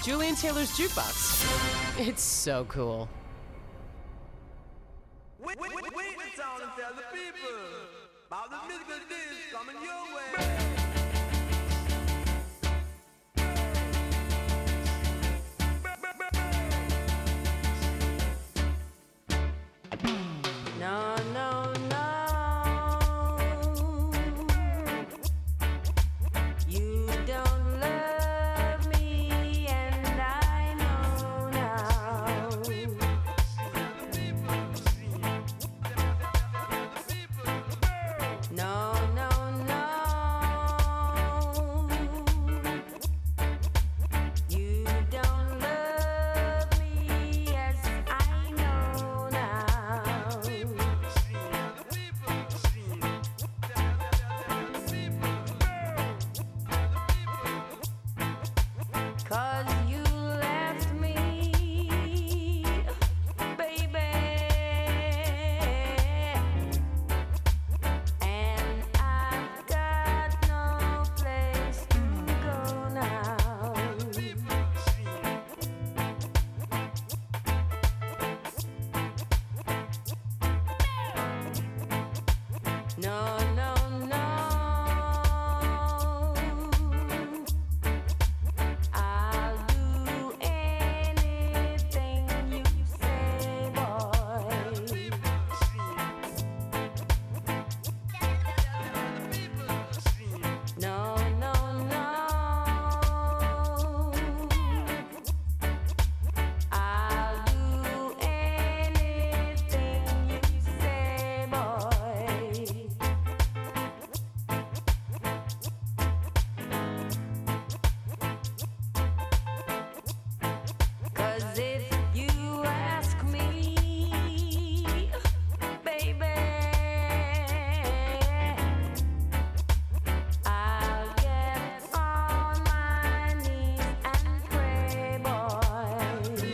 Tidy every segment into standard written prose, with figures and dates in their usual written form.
Julian Taylor's Jukebox. It's so cool. Wait the town and tell the people about the musical disc coming your way. No, no, no. You don't love me, and I know now. No, no, no. You don't love me as I know now. 'Cause you left me, baby, and I've got no place to go now. No, no, no. I'll do anything you say, boy. No, no, no. I'll do anything you say, boy. 'Cause if you ask me, baby, I'll get on my knees and pray, boy.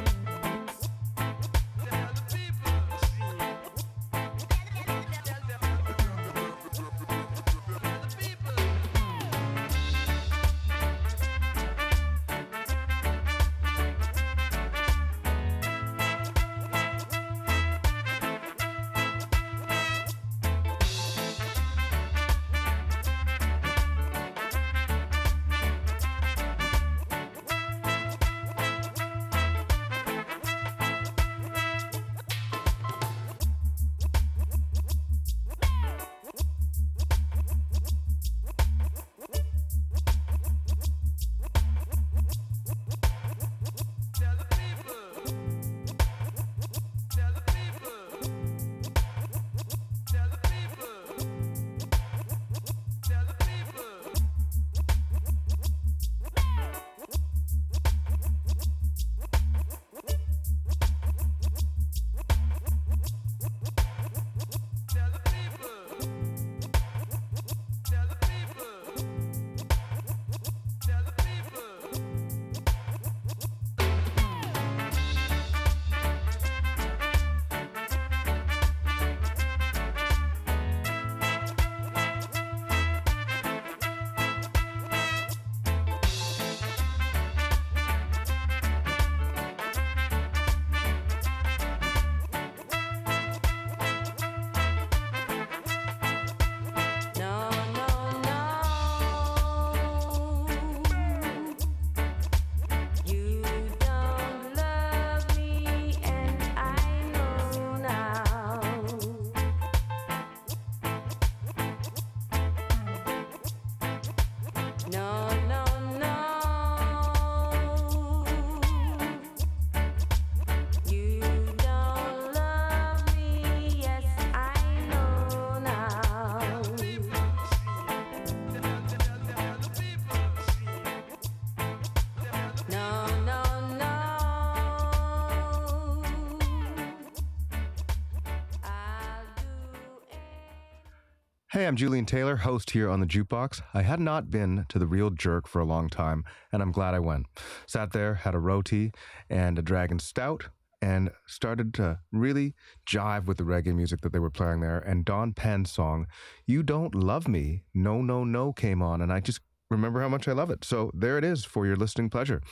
No, no, no. You don't love me, and I know now. No, no, no. You don't love me, yes, I know now. No, no, no. I'll do it. Hey, I'm Julian Taylor, host here on the Jukebox. I had not been to the Real Jerk for a long time, and I'm glad I went. Sat there, had a roti and a Dragon Stout, and started to really jive with the reggae music that they were playing there. And Don Penn's song, You Don't Love Me, No, No, No, came on, and I just remember how much I love it. So there it is for your listening pleasure.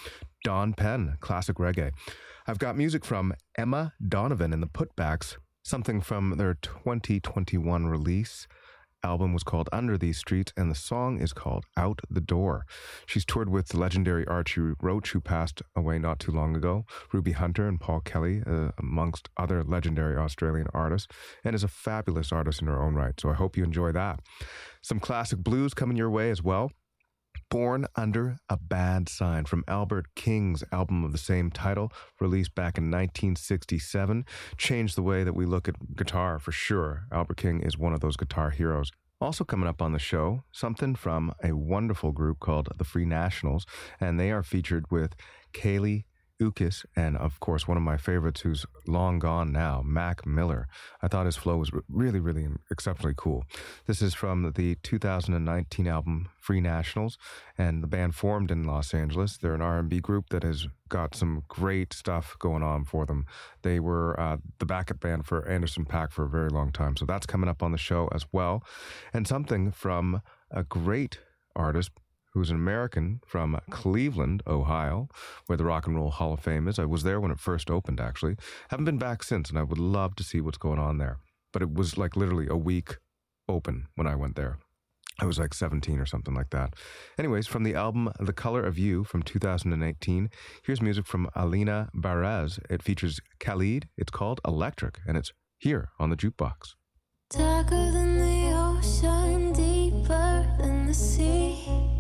Don Penn, classic reggae. I've got music from Emma Donovan and the Putbacks, something from their 2021 release. Album was called Under These Streets, and the song is called Out the Door. She's toured with the legendary Archie Roach, who passed away not too long ago, Ruby Hunter and Paul Kelly, amongst other legendary Australian artists, and is a fabulous artist in her own right, so I hope you enjoy that. Some classic blues coming your way as well. Born Under a Bad Sign from Albert King's album of the same title, released back in 1967, changed the way that we look at guitar for sure. Albert King is one of those guitar heroes. Also coming up on the show, something from a wonderful group called the Free Nationals, and they are featured with Kaylee Ukis, and of course one of my favorites who's long gone now, Mac Miller. I thought his flow was really, really exceptionally cool. This is from the 2019 album Free Nationals, and the band formed in Los Angeles. They're an R&B group that has got some great stuff going on for them. They were the backup band for Anderson .Paak for a very long time, so that's coming up on the show as well. And something from a great artist who's an American from Cleveland, Ohio, where the Rock and Roll Hall of Fame is. I was there when it first opened, actually. Haven't been back since, and I would love to see what's going on there. But it was like literally a week open when I went there. I was like 17 or something like that. Anyways, from the album The Color of You from 2018, here's music from Alina Baraz. It features Khalid. It's called Electric, and it's here on the Jukebox. Darker than the ocean, deeper than the sea.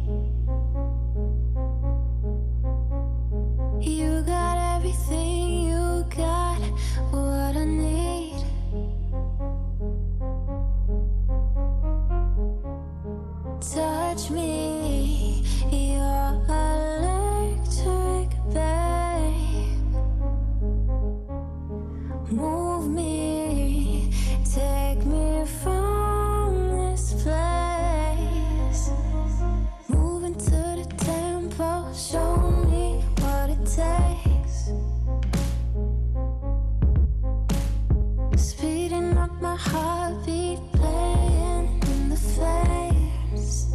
You got everything, you got what I need. Touch me, you're electric, babe. Move me, take me from this place. Moving to the tempo, show me what it takes. Speeding up my heartbeat, playing in the flames.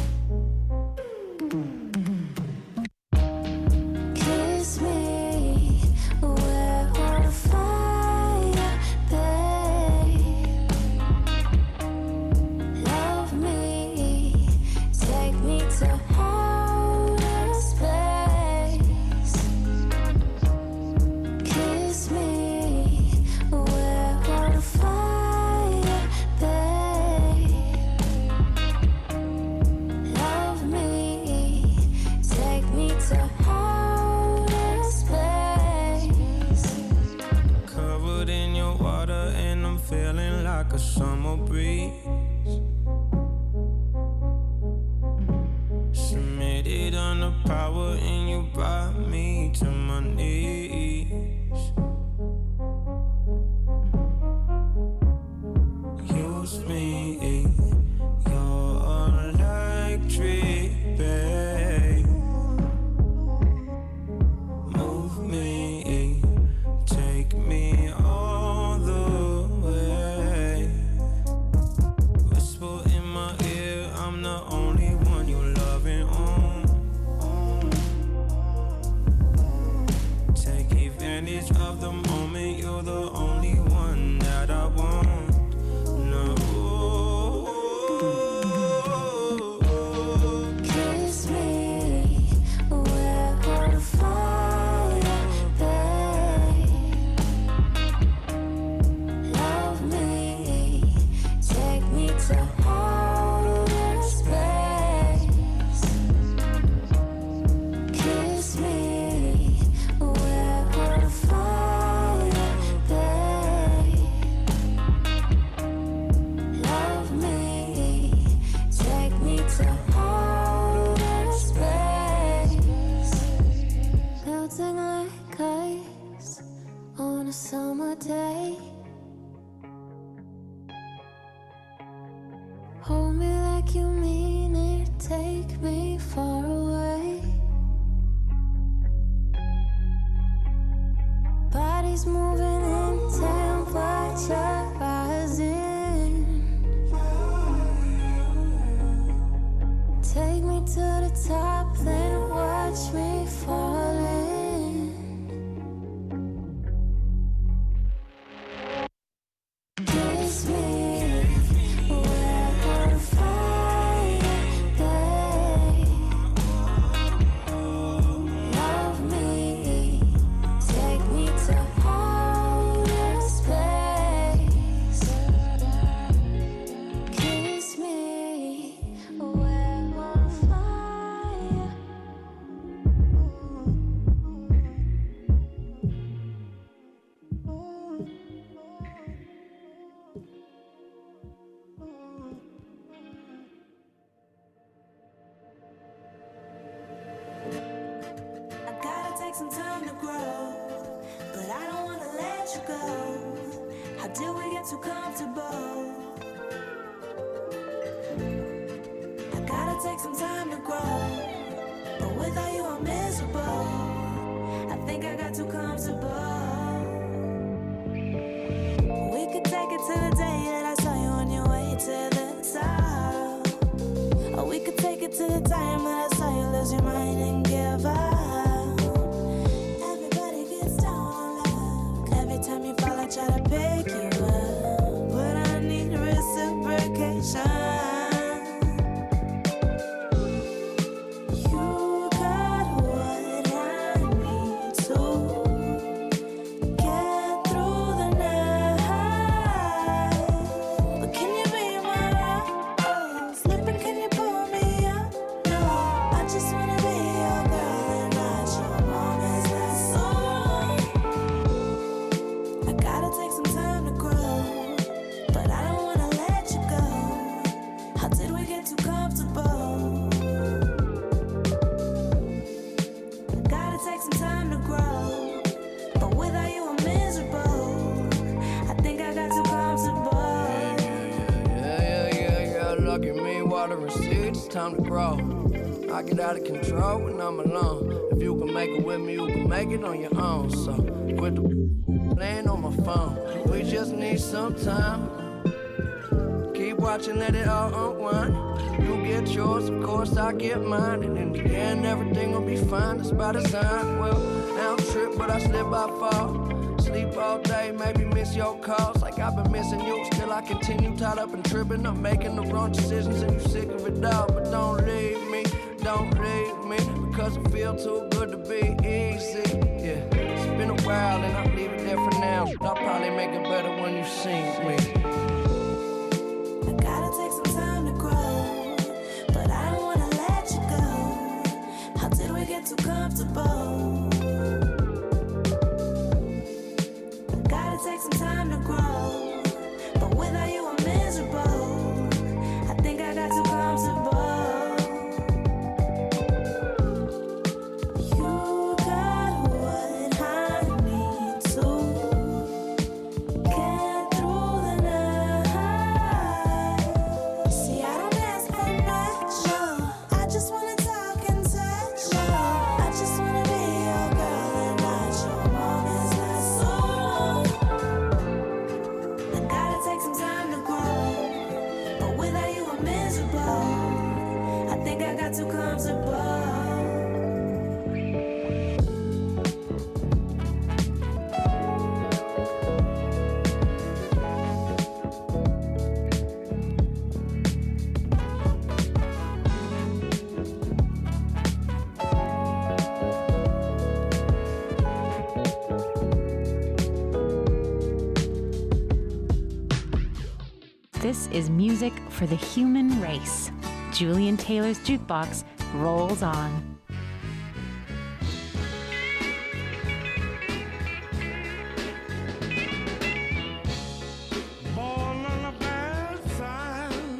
Kiss me, we're on fire, babe. Love me, take me to outer space. Kiss me, we're on fire, babe. Love me, take me to outer space. Covered in your water and I'm feeling like a summer breeze. Submitted under power and you brought me to my knees. Use me, you're electric, babe. Move me, take me all the way. Whisper in my ear, I'm the only one you're loving on. Take advantage of the moment, you're the only one that I want. No. Kiss me, we're on fire, babe. Love me, take me to outer space. Kiss me, we're on fire, babe. Love me, take me to outer space. Melting like ice on a summer day. Hold me like you mean it, take me far away. Bodies moving in temperature rising. Take me to the top, then watch me falling. take some time to grow, but I don't wanna let you go. How did we get too comfortable? I gotta take some time to grow, but without you I'm miserable. I think I got too comfortable. We could take it to the day that I saw you on your way to the top. Or we could take it to the time that I saw you lose your mind and give up. Everybody gets down on luck. Every time you fall, I try to pick you up, but I need reciprocation. Time to grow. I get out of control when I'm alone. If you can make it with me, you can make it on your own. So quit the playing on my phone. We just need some time. Keep watching, let it all unwind. You get yours, of course I get mine. And in the end, everything will be fine. That's by design. Well, I don't trip, but I slip, I fall. Sleep all day, maybe miss your calls like I've been missing you. Still I continue tied up and tripping. I'm making the wrong decisions and you sick of it all. But don't leave me, because it feel too good to be easy. Yeah, it's been a while and I'll leave it there for now. I'll probably make it better when you see me. I gotta take some time to grow, but I don't wanna let you go. How did we get too comfortable? Take some time to grow, but without you I'm miserable. I think I got too comfortable. You got what I need to get through the night. See, I don't ask for much, no. I just wanna talk and touch, no. I just wanna be your girl and not your mom. Is that so? Take some time to grow, but without you I'm miserable. I think I got too comfortable. This is music for the human race. Julian Taylor's Jukebox rolls on. Born on the bad side,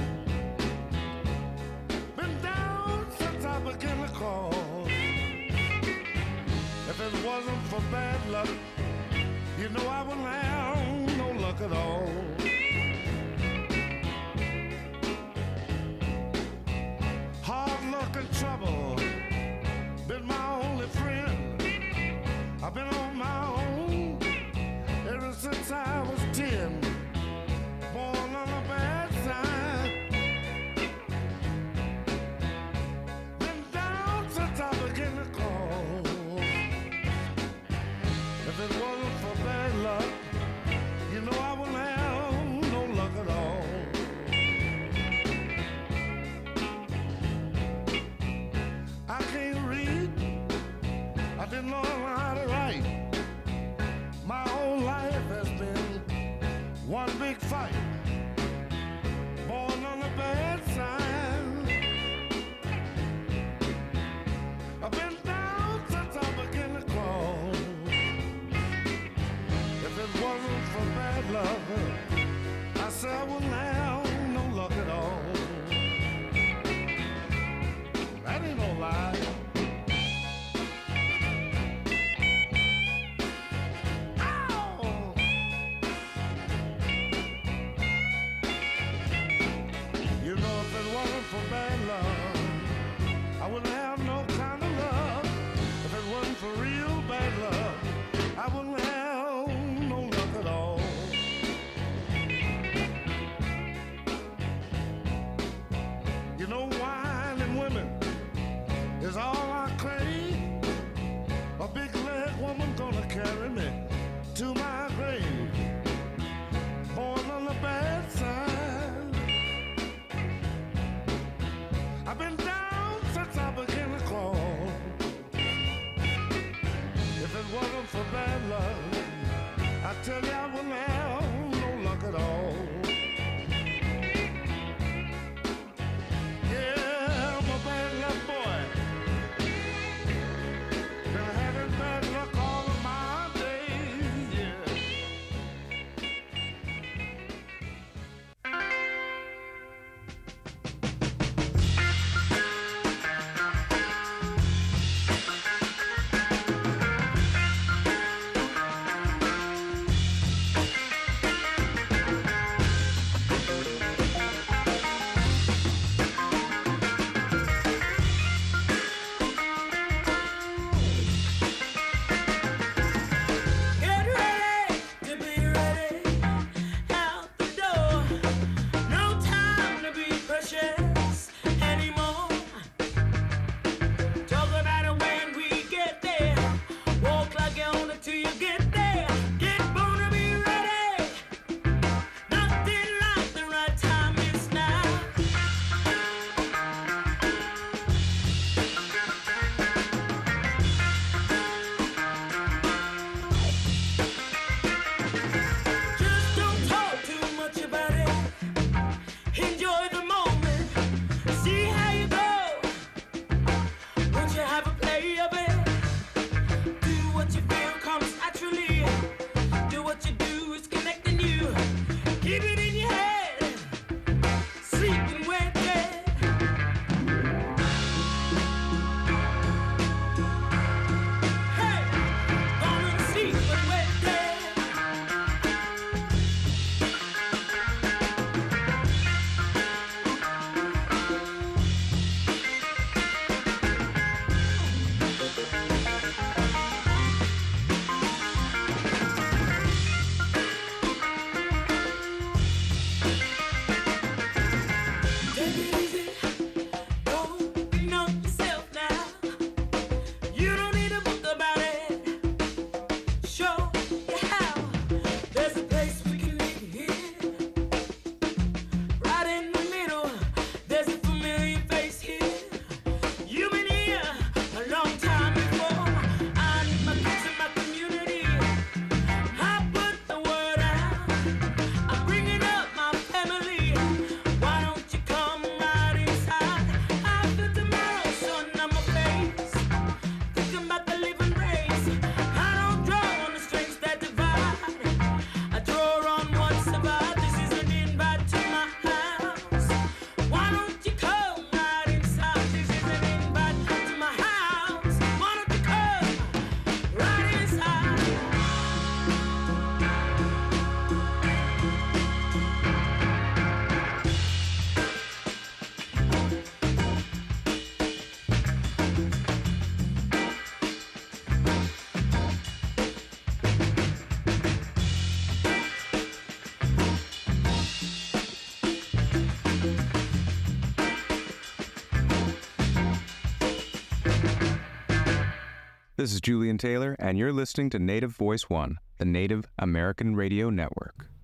been down since I began to crawl. If it wasn't for bad luck, you know I wouldn't have no luck at all. Trouble been my only friend. I've been on my own ever since I was 10. Born on the bad side, been down since I began to crawl. If it wasn't for bad luck, you know I wouldn't have no luck at all. I can't read, I didn't know how to write. My whole life has been one big fight. Born on the bad side, I've been down since I began to crawl. If it wasn't for bad luck, I said I wouldn't have no luck at all. That ain't no lie. This is Julian Taylor, and you're listening to Native Voice One, the Native American Radio Network.